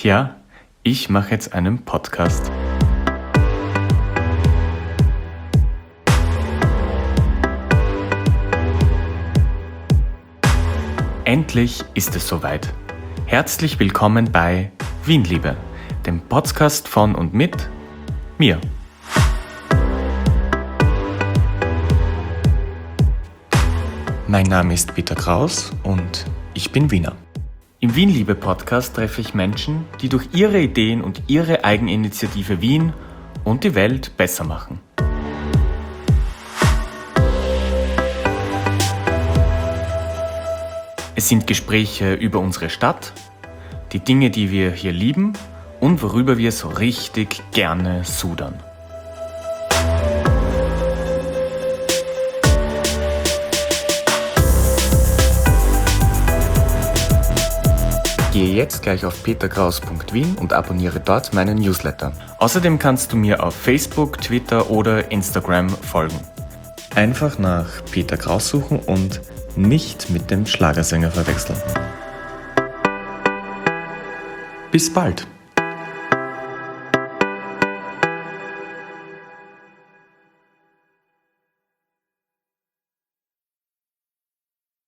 Ja, ich mache jetzt einen Podcast. Endlich ist es soweit. Herzlich willkommen bei Wienliebe, dem Podcast von und mit mir. Mein Name ist Peter Kraus und ich bin Wiener. Im Wienliebe-Podcast treffe ich Menschen, die durch ihre Ideen und ihre Eigeninitiative Wien und die Welt besser machen. Es sind Gespräche über unsere Stadt, die Dinge, die wir hier lieben und worüber wir so richtig gerne sudern. Gehe jetzt gleich auf peterkraus.wien und abonniere dort meinen Newsletter. Außerdem kannst du mir auf Facebook, Twitter oder Instagram folgen. Einfach nach Peter Kraus suchen und nicht mit dem Schlagersänger verwechseln. Bis bald!